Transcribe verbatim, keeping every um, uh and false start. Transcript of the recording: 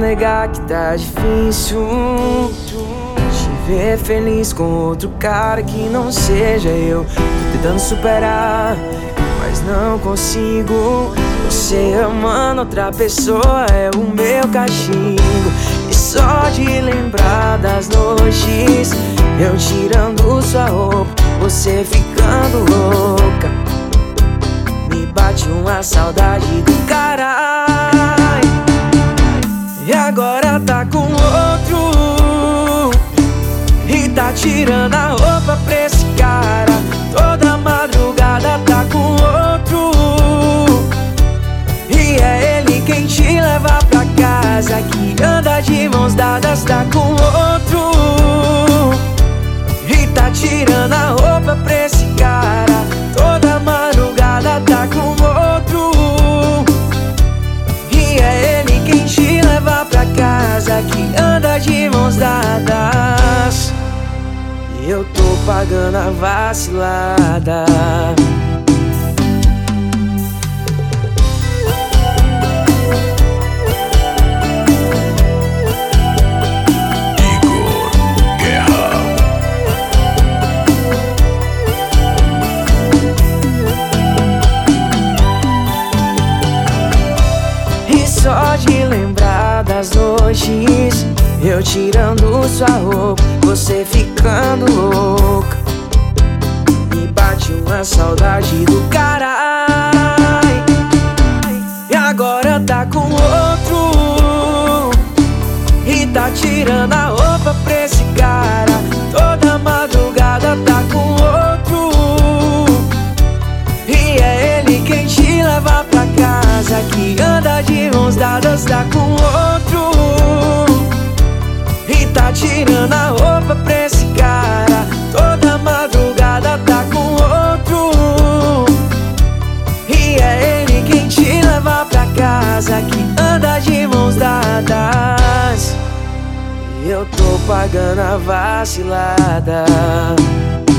negar que tá difícil te ver feliz com outro cara que não seja eu. Tô tentando superar, mas não consigo. Você amando outra pessoa é o meu castigo. E só de lembrar das noites, eu tirando sua roupa, você ficando louca, me bate uma saudade do caralho. E agora tá com outro e tá tirando a roupa pra esse cara. Toda madrugada tá com outro e é ele quem te leva pra casa, que anda de mãos dadas, tá com outro e tá tirando a roupa pra esse cara. Toda madrugada tá com outro e é ele quem te leva pra casa, que anda de mãos dadas. E eu tô pagando a vacilada. Só de lembrar das noites, eu tirando sua roupa, você ficando louca, me bate uma saudade do caralho. E agora tá com outro e tá tirando a roupa pra esse cara. Toda madrugada tá com outro e é ele quem te leva pra casa, que anda de mãos dadas, tá com outro e tá tirando a roupa pra esse cara. Toda madrugada tá com outro e é ele quem te leva pra casa, que anda de mãos dadas. E eu tô pagando a vacilada.